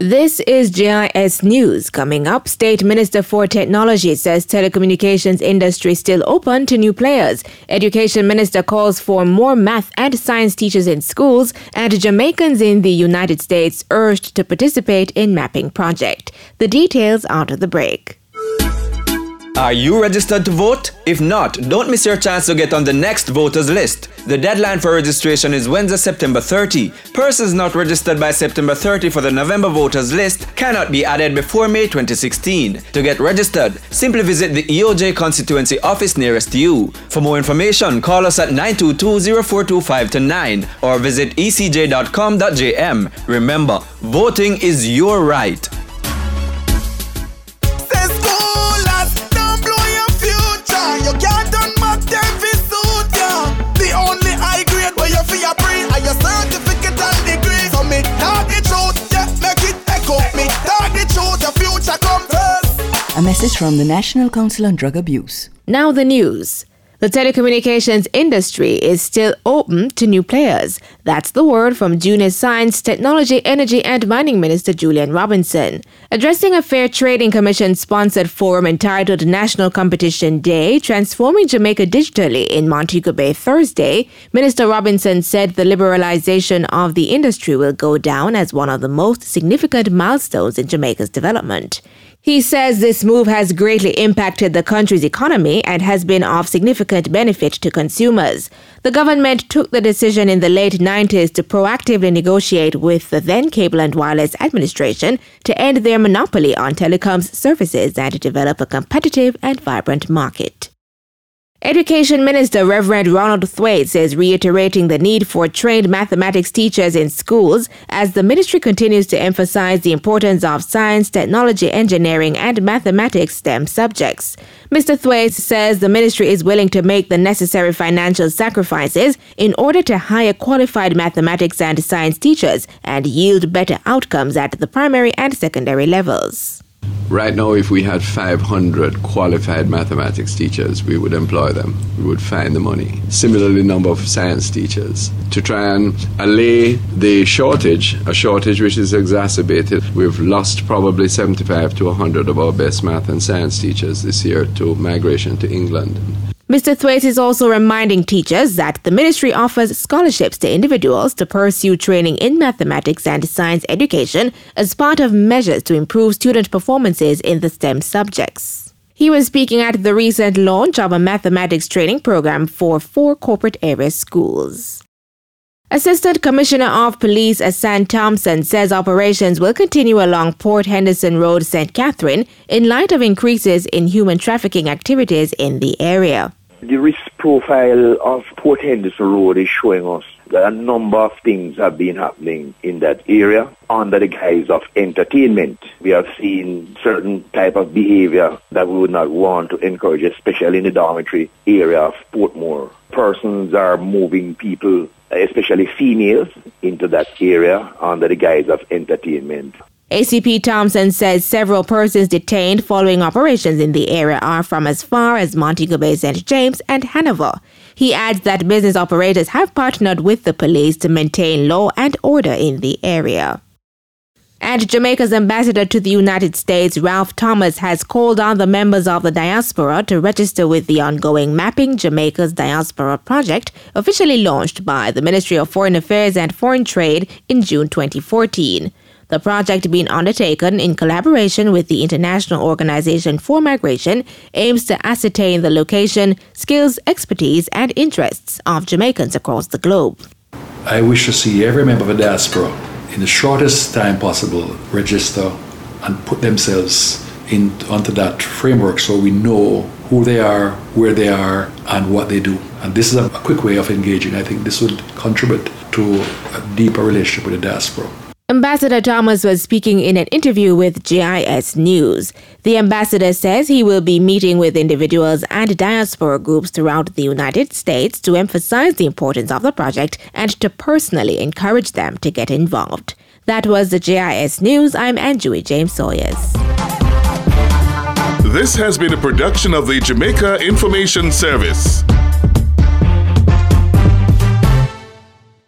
This is JIS News. Coming up, State Minister for Technology says telecommunications industry still open to new players. Education Minister calls for more math and science teachers in schools, and Jamaicans in the United States urged to participate in mapping project. The details after the break. Are you registered to vote? If not, don't miss your chance to get on the next voters list. The deadline for registration is Wednesday, September 30. Persons not registered by September 30 for the November voters list cannot be added before May 2016. To get registered, simply visit the EOJ constituency office nearest you. For more information, call us at 922-0425-9 or visit ecj.com.jm. Remember, voting is your right. You can't turn back there if it suit ya. The only high grade where you feel free are your certificate and degree. So me talk the truth, yeah, make it echo. Me talk the truth, your future come first. A message from the National Council on Drug Abuse. Now the news. The telecommunications industry is still open to new players. That's the word from Junior Science, Technology, Energy and Mining Minister Julian Robinson. Addressing a Fair Trading Commission-sponsored forum entitled National Competition Day, Transforming Jamaica Digitally in Montego Bay Thursday, Minister Robinson said the liberalization of the industry will go down as one of the most significant milestones in Jamaica's development. He says this move has greatly impacted the country's economy and has been of significant benefit to consumers. The government took the decision in the late 90s to proactively negotiate with the then Cable and Wireless Administration to end their monopoly on telecoms services and to develop a competitive and vibrant market. Education Minister Reverend Ronald Thwaites is reiterating the need for trained mathematics teachers in schools as the ministry continues to emphasize the importance of science, technology, engineering, and mathematics STEM subjects. Mr. Thwaites says the ministry is willing to make the necessary financial sacrifices in order to hire qualified mathematics and science teachers and yield better outcomes at the primary and secondary levels. Right now, if we had 500 qualified mathematics teachers, we would employ them. We would find the money. Similarly, number of science teachers. To try and allay the shortage, a shortage which is exacerbated, we've lost probably 75 to 100 of our best math and science teachers this year to migration to England. Mr. Thwaites is also reminding teachers that the ministry offers scholarships to individuals to pursue training in mathematics and science education as part of measures to improve student performances in the STEM subjects. He was speaking at the recent launch of a mathematics training program for 4 corporate area schools. Assistant Commissioner of Police Asan Thompson says operations will continue along Port Henderson Road, St. Catherine, in light of increases in human trafficking activities in the area. The risk profile of Port Henderson Road is showing us that a number of things have been happening in that area under the guise of entertainment. We have seen certain type of behavior that we would not want to encourage, especially in the dormitory area of Portmore. Persons are moving people, especially females, into that area under the guise of entertainment. ACP Thompson says several persons detained following operations in the area are from as far as Montego Bay, St. James, and Hanover. He adds that business operators have partnered with the police to maintain law and order in the area. And Jamaica's ambassador to the United States, Ralph Thomas, has called on the members of the diaspora to register with the ongoing Mapping Jamaica's Diaspora project, officially launched by the Ministry of Foreign Affairs and Foreign Trade in June 2014. The project, being undertaken in collaboration with the International Organization for Migration, aims to ascertain the location, skills, expertise, and interests of Jamaicans across the globe. I wish to see every member of the diaspora, in the shortest time possible, register and put themselves onto that framework so we know who they are, where they are, and what they do. And this is a quick way of engaging. I think this would contribute to a deeper relationship with the diaspora. Ambassador Thomas was speaking in an interview with JIS News. The ambassador says he will be meeting with individuals and diaspora groups throughout the United States to emphasize the importance of the project and to personally encourage them to get involved. That was the JIS News. I'm Anjui James Sawyers. This has been a production of the Jamaica Information Service.